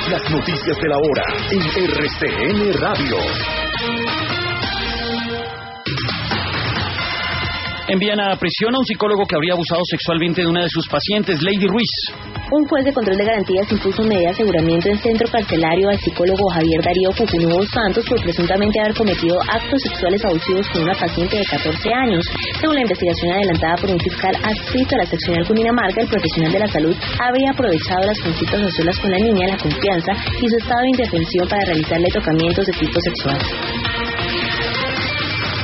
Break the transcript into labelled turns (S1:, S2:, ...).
S1: Las noticias de la hora en RCN Radio.
S2: Envían a prisión a un psicólogo que habría abusado sexualmente de una de sus pacientes, Lady Ruiz.
S3: Un juez de control de garantías impuso medida de aseguramiento en centro carcelario al psicólogo Javier Darío Cucunubo Santos por presuntamente haber cometido actos sexuales abusivos con una paciente de 14 años. Según la investigación adelantada por un fiscal adscrito a la seccional Cundinamarca, el profesional de la salud habría aprovechado las consultas a solas con la niña, la confianza y su estado de indefensión para realizarle tocamientos de tipo sexual.